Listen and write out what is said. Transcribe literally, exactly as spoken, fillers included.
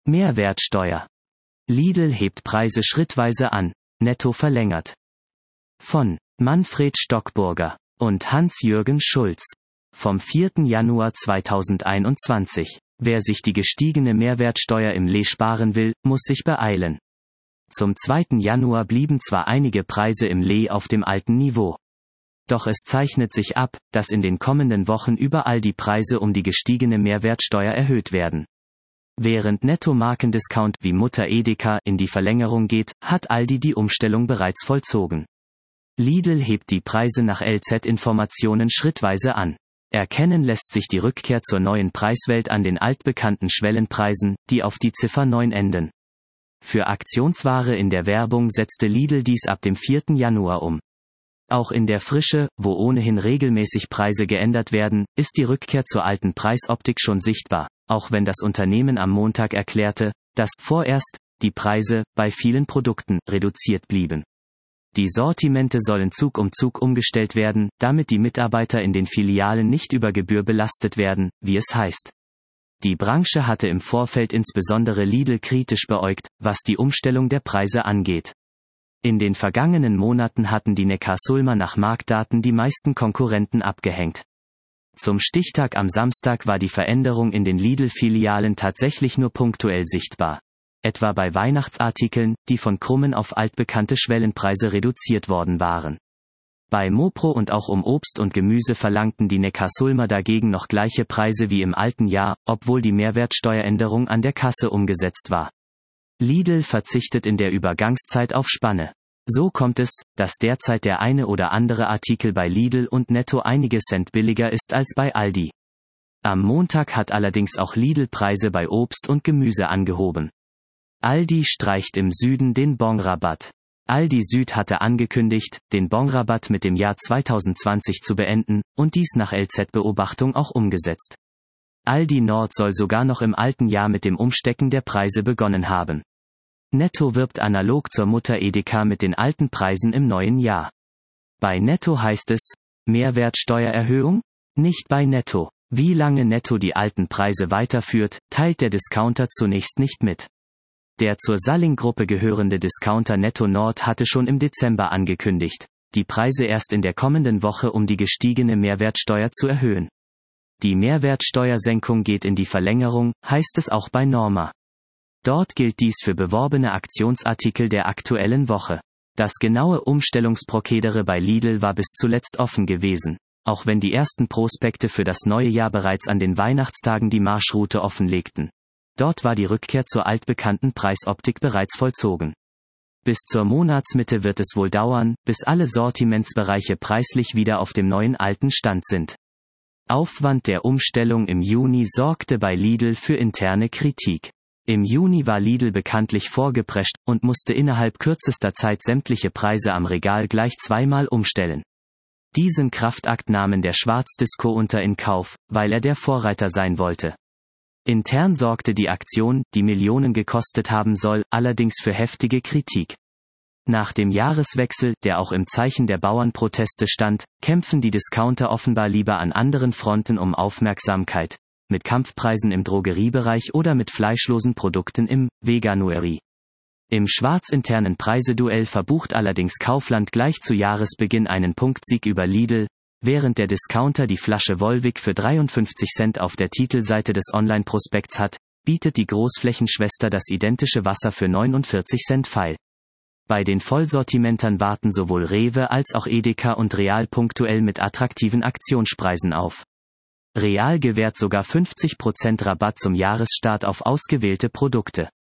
Mehrwertsteuer. Lidl hebt Preise schrittweise an, Netto verlängert. Von Manfred Stockburger und Hans-Jürgen Schulz. Vom vierten Januar zweitausendeinundzwanzig. Wer sich die gestiegene Mehrwertsteuer im Lee sparen will, muss sich beeilen. Zum zweiten Januar blieben zwar einige Preise im Lee auf dem alten Niveau. Doch es zeichnet sich ab, dass in den kommenden Wochen überall die Preise um die gestiegene Mehrwertsteuer erhöht werden. Während Netto-Markendiscount wie Mutter Edeka in die Verlängerung geht, hat Aldi die Umstellung bereits vollzogen. Lidl hebt die Preise nach L Z-Informationen schrittweise an. Erkennen lässt sich die Rückkehr zur neuen Preiswelt an den altbekannten Schwellenpreisen, die auf die Ziffer neun enden. Für Aktionsware in der Werbung setzte Lidl dies ab dem vierten Januar um. Auch in der Frische, wo ohnehin regelmäßig Preise geändert werden, ist die Rückkehr zur alten Preisoptik schon sichtbar, auch wenn das Unternehmen am Montag erklärte, dass vorerst die Preise bei vielen Produkten reduziert blieben. Die Sortimente sollen Zug um Zug umgestellt werden, damit die Mitarbeiter in den Filialen nicht über Gebühr belastet werden, wie es heißt. Die Branche hatte im Vorfeld insbesondere Lidl kritisch beäugt, was die Umstellung der Preise angeht. In den vergangenen Monaten hatten die Neckarsulmer nach Marktdaten die meisten Konkurrenten abgehängt. Zum Stichtag am Samstag war die Veränderung in den Lidl-Filialen tatsächlich nur punktuell sichtbar. Etwa bei Weihnachtsartikeln, die von krummen auf altbekannte Schwellenpreise reduziert worden waren. Bei Mopro und auch um Obst und Gemüse verlangten die Neckarsulmer dagegen noch gleiche Preise wie im alten Jahr, obwohl die Mehrwertsteueränderung an der Kasse umgesetzt war. Lidl verzichtet in der Übergangszeit auf Spanne. So kommt es, dass derzeit der eine oder andere Artikel bei Lidl und Netto einige Cent billiger ist als bei Aldi. Am Montag hat allerdings auch Lidl Preise bei Obst und Gemüse angehoben. Aldi streicht im Süden den Bonrabatt. Aldi Süd hatte angekündigt, den Bonrabatt mit dem Jahr zweitausendzwanzig zu beenden, und dies nach L Z-Beobachtung auch umgesetzt. Aldi Nord soll sogar noch im alten Jahr mit dem Umstecken der Preise begonnen haben. Netto wirbt analog zur Mutter Edeka mit den alten Preisen im neuen Jahr. Bei Netto heißt es, Mehrwertsteuererhöhung? Nicht bei Netto. Wie lange Netto die alten Preise weiterführt, teilt der Discounter zunächst nicht mit. Der zur Salling-Gruppe gehörende Discounter Netto Nord hatte schon im Dezember angekündigt, die Preise erst in der kommenden Woche um die gestiegene Mehrwertsteuer zu erhöhen. Die Mehrwertsteuersenkung geht in die Verlängerung, heißt es auch bei Norma. Dort gilt dies für beworbene Aktionsartikel der aktuellen Woche. Das genaue Umstellungsprozedere bei Lidl war bis zuletzt offen gewesen, auch wenn die ersten Prospekte für das neue Jahr bereits an den Weihnachtstagen die Marschroute offenlegten. Dort war die Rückkehr zur altbekannten Preisoptik bereits vollzogen. Bis zur Monatsmitte wird es wohl dauern, bis alle Sortimentsbereiche preislich wieder auf dem neuen alten Stand sind. Aufwand der Umstellung im Juni sorgte bei Lidl für interne Kritik. Im Juni war Lidl bekanntlich vorgeprescht und musste innerhalb kürzester Zeit sämtliche Preise am Regal gleich zweimal umstellen. Diesen Kraftakt nahmen der Schwarzdiscounter in Kauf, weil er der Vorreiter sein wollte. Intern sorgte die Aktion, die Millionen gekostet haben soll, allerdings für heftige Kritik. Nach dem Jahreswechsel, der auch im Zeichen der Bauernproteste stand, kämpfen die Discounter offenbar lieber an anderen Fronten um Aufmerksamkeit, mit Kampfpreisen im Drogeriebereich oder mit fleischlosen Produkten im Veganuary. Im schwarzinternen Preiseduell verbucht allerdings Kaufland gleich zu Jahresbeginn einen Punktsieg über Lidl, während der Discounter die Flasche Volvic für dreiundfünfzig Cent auf der Titelseite des Online-Prospekts hat, bietet die Großflächenschwester das identische Wasser für neunundvierzig Cent feil. Bei den Vollsortimentern warten sowohl Rewe als auch Edeka und Real punktuell mit attraktiven Aktionspreisen auf. Real gewährt sogar fünfzig Prozent Rabatt zum Jahresstart auf ausgewählte Produkte.